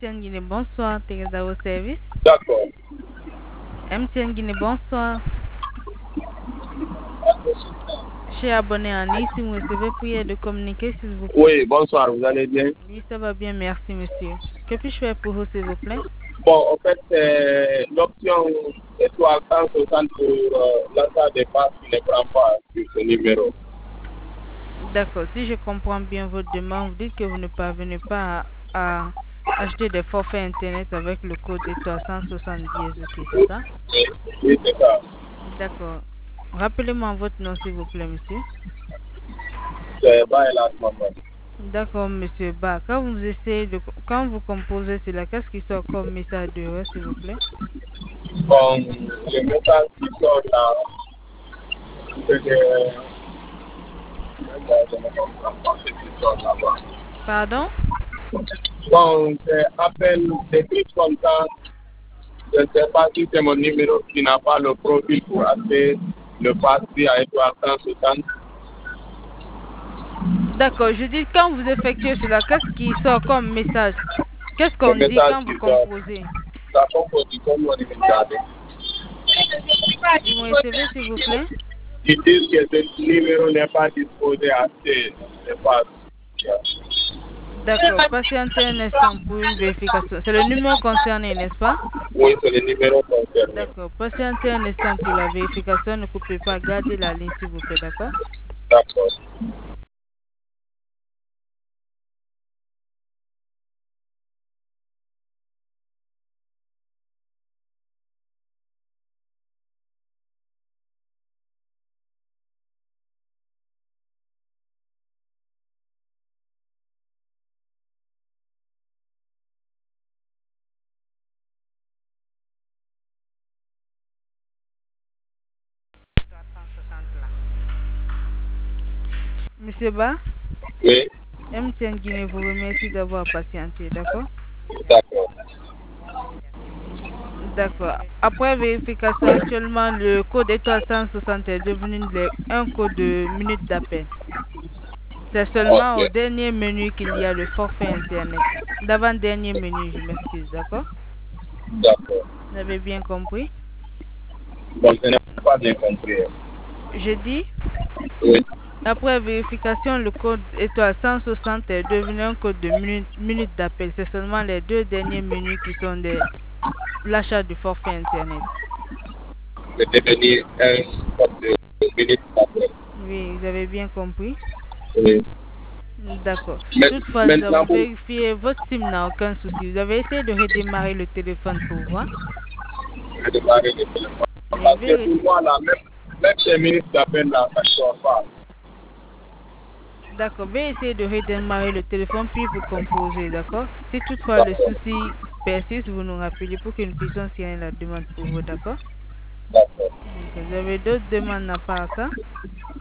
MTN Guinée, bonsoir. Teresa au service. D'accord. MTN Guinée, bonsoir. Chez abonné en ligne, si vous recevez prière de communiquer, s'il vous plaît. Oui, bonsoir, vous allez bien? Oui, ça va bien, merci, monsieur. Que puis-je faire pour vous, s'il vous plaît? Bon, en fait, c'est l'option étoile 160 pour l'achat des passes qui ne prend pas sur ce numéro. D'accord, si je comprends bien votre demande, vous dites que vous ne parvenez pas à acheter des forfaits Internet avec le code étoile 170, ok, c'est ça? Oui, oui, c'est ça. D'accord. Rappelez-moi votre nom, s'il vous plaît, monsieur. C'est Baël Asmaman. D'accord, monsieur Ba. Quand vous composez cela, qu'est-ce qui sort comme message d'erreur, s'il vous plaît? Bon, le message qui sort là, c'est que... Je ne comprends pas ce qui sort là-bas. Pardon? Bon, c'est appel des trucs comme ça. Je ne sais pas si c'est mon numéro qui n'a pas le profil pour acheter le pass à étoile 160. D'accord, je dis quand vous effectuez cela, qu'est-ce qui sort comme message? Qu'est-ce Le qu'on dit message quand vous qui sort, composez? ça composition moi de regarder. Vous me recevez, s'il vous plaît? Ils disent que ce numéro n'est pas disposé à acheter le pass. D'accord, patientez un instant pour une vérification. C'est le numéro concerné, n'est-ce pas? Oui, c'est le numéro concerné. D'accord, patientez un instant pour la vérification. Ne coupez pas, gardez la ligne, s'il vous plaît, d'accord? D'accord. Monsieur Ba, Oui, MTN Guinée vous remercie d'avoir patienté, d'accord? d'accord. D'accord. Après vérification, actuellement, le code étoile 160 est devenu un code de minute d'appel. C'est seulement au Ok, dernier menu qu'il y a le forfait Internet. D'avant-dernier menu, je m'excuse, d'accord? d'accord. Vous avez bien compris? Donc, je n'ai pas bien compris. Je dis, Oui, après vérification, le code étoile 160 est devenu un code de minute d'appel. C'est seulement les deux derniers menus qui sont l'achat du forfait Internet. c'est devenu un code de minute d'appel. Oui, vous avez bien compris? Oui. D'accord. Toutefois, nous avons Maintenant, vous vérifié votre SIM n'a aucun souci. Vous avez essayé de redémarrer le téléphone pour voir? démarrer le téléphone. Oui, Parce que pour moi, là, même ces minutes d'appel, là, ça ne sort pas. d'accord. Veuillez essayer de redémarrer le téléphone puis vous composer, d'accord? Si toutefois le D'accord, souci persiste, vous nous rappelez pour que nous puissions signer la demande pour vous, d'accord? d'accord. Ok. Vous avez d'autres demandes à part ça?